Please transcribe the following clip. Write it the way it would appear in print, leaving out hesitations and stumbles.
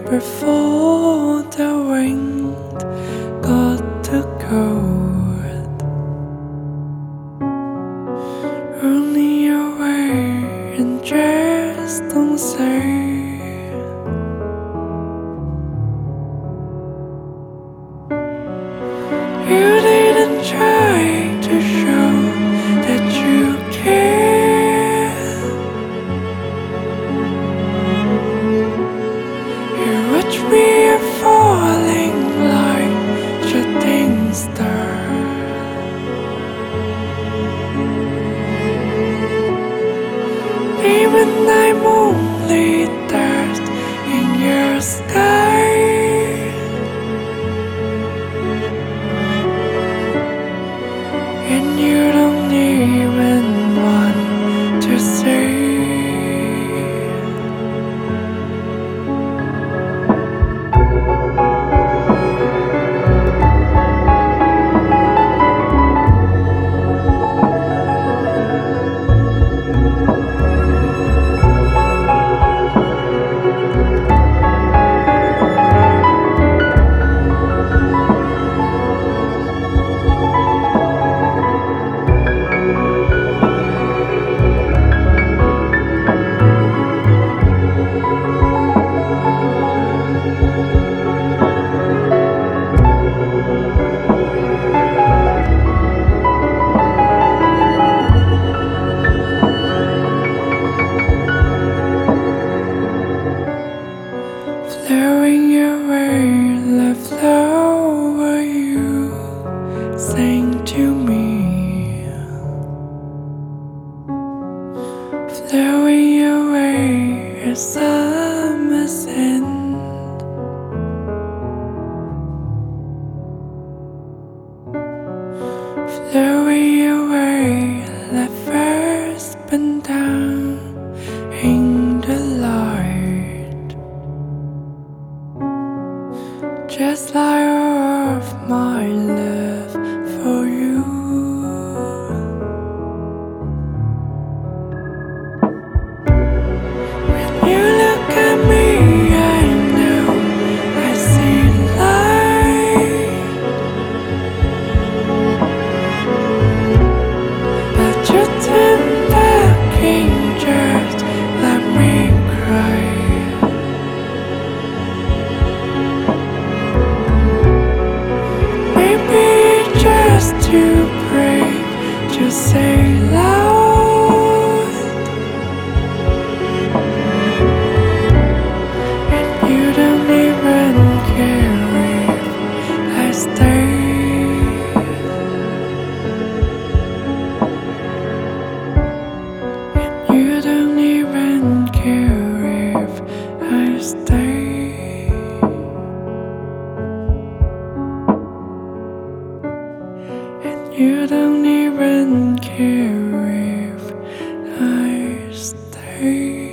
before the wind got too cold. Running away and just don't say. You didn't try to show that you care. You watch me falling like shooting star. Even I'm only dust in your sky. And you don't even want to say. Flowing away, love over you, sang to me. Flowing away as summer's end. Flowing away, love first been down in the light. Just like all of my love for you. When you look at me, I know I see light. But you turn back and just let me cry. Too brave to say loud. And you don't even care if I stay. And you don't even care if I stay. You don't even care if I stay.